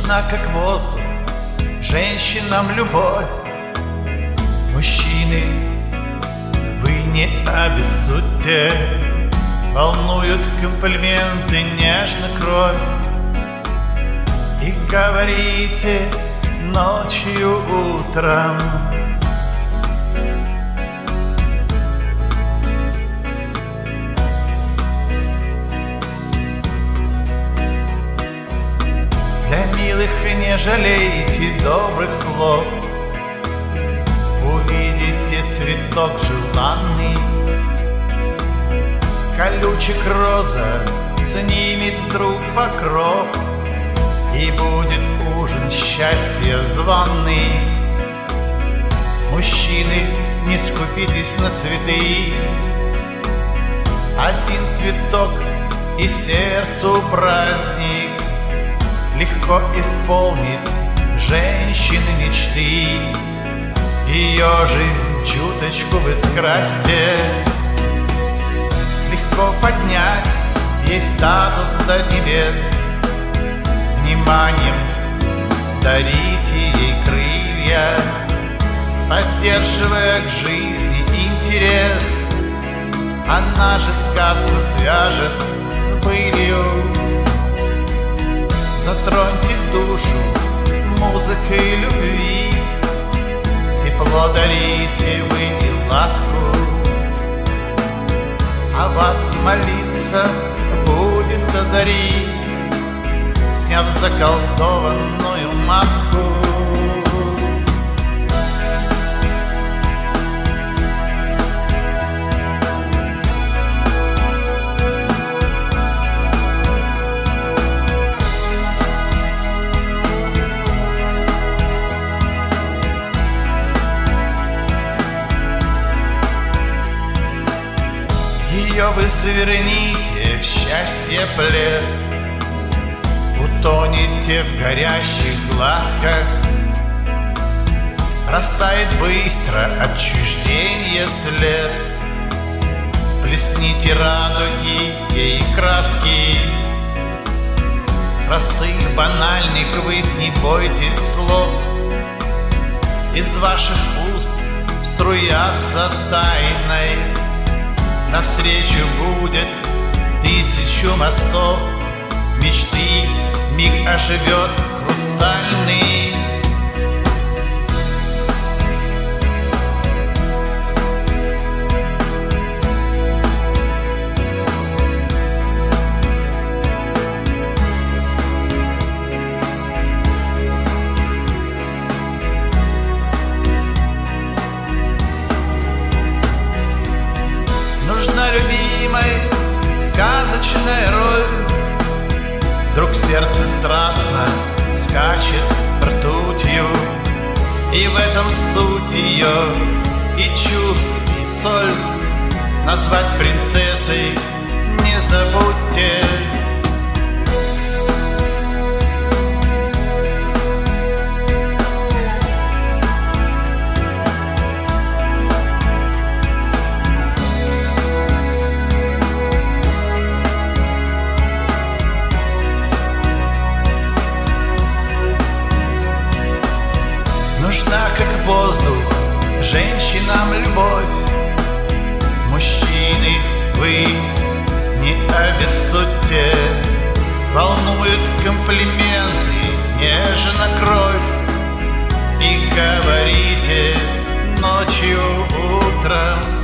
Нужна как воздух женщинам любовь. Мужчины, вы не обессудьте, волнуют комплименты, нежно кровь. И говорите ночью, утром. Для милых не жалейте добрых слов. Увидите цветок желанный, колючек роза снимет вдруг покров, и будет ужин счастья званый. Мужчины, не скупитесь на цветы, один цветок и сердцу праздник. Легко исполнить женщины мечты, ее жизнь чуточку вы скрасьте. Легко поднять ей статус до небес, вниманием дарите ей крылья, поддерживая к жизни интерес. Она же сказку свяжет с былью. Затроньте душу музыкой любви, тепло дарите вы и ласку, а вас молиться будет до зари, сняв заколдованную маску. Ее вы сверните в счастье плед, утонете в горящих глазках, растает быстро отчуждение след. Плесните радуги ей краски, простых банальных вы не бойтесь слов. Из ваших уст струятся тайной, навстречу будет 1000 мостов. Мечты миг оживет хрустальный. Нужна любимой сказочная роль, вдруг сердце страстно скачет ртутью, и в этом суть ее, и чувств, и соль. Назвать принцессой не забудьте. Нужна как воздух женщинам любовь. Мужчины, вы не обессудьте, волнуют комплименты, нежно кровь. И говорите ночью, утром.